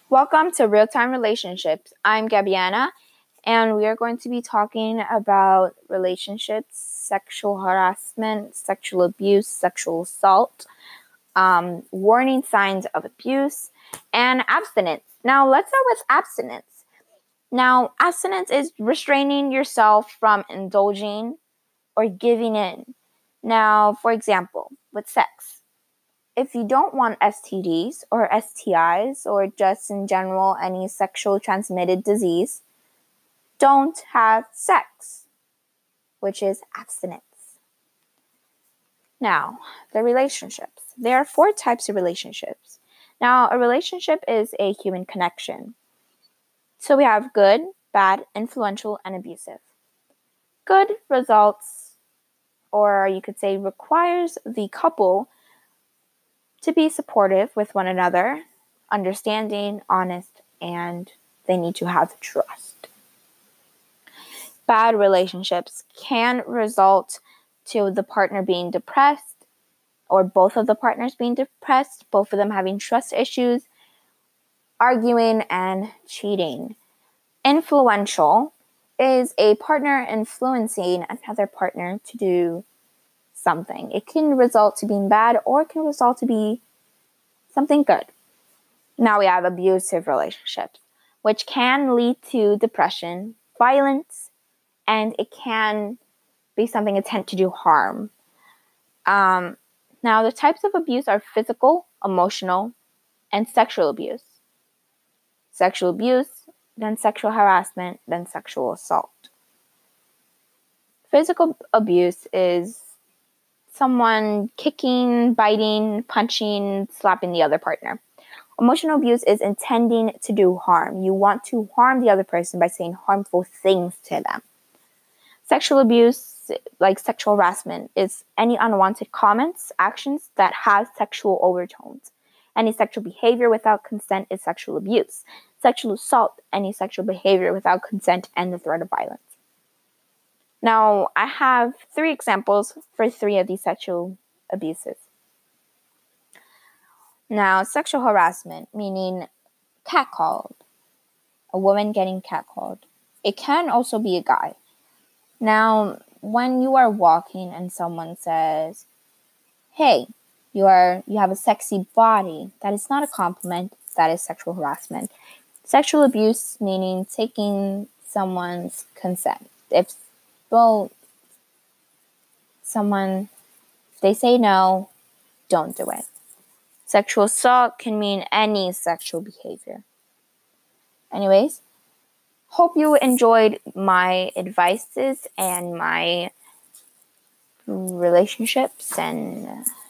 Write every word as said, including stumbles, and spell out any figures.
Welcome to Real Time Relationships. I'm Gabiana, and we are going to be talking about relationships, sexual harassment, sexual abuse, sexual assault, um, warning signs of abuse, and abstinence. Now, let's start with abstinence. Now, abstinence is restraining yourself from indulging or giving in. Now, for example, with sex. If you don't want S T Ds or S T Is or just in general any sexually transmitted disease, don't have sex, which is abstinence. Now, the relationships. There are four types of relationships. Now, a relationship is a human connection. So we have good, bad, influential, and abusive. Good results, or you could say requires the couple to be supportive with one another, understanding, honest, and they need to have trust. Bad relationships can result to the partner being depressed or both of the partners being depressed, both of them having trust issues, arguing, and cheating. Influential is a partner influencing another partner to do something. It can result to being bad or it can result to be something good. Now we have abusive relationships, which can lead to depression, violence, and it can be something intent to do harm. Um, now the types of abuse are physical, emotional, and sexual abuse. Sexual abuse, then sexual harassment, then sexual assault. Physical abuse is someone kicking, biting, punching, slapping the other partner. Emotional abuse is intending to do harm. You want to harm the other person by saying harmful things to them. Sexual abuse, like sexual harassment, is any unwanted comments, actions that have sexual overtones. Any sexual behavior without consent is sexual abuse. Sexual assault, any sexual behavior without consent and the threat of violence. Now, I have three examples for three of these sexual abuses. Now, sexual harassment, meaning catcalled, a woman getting catcalled. It can also be a guy. Now, when you are walking and someone says, hey, you are you have a sexy body, that is not a compliment, that is sexual harassment. Sexual abuse, meaning taking someone's consent. If, well, someone, if they say no, don't do it. Sexual assault can mean any sexual behavior. Anyways, hope you enjoyed my advices and my relationships and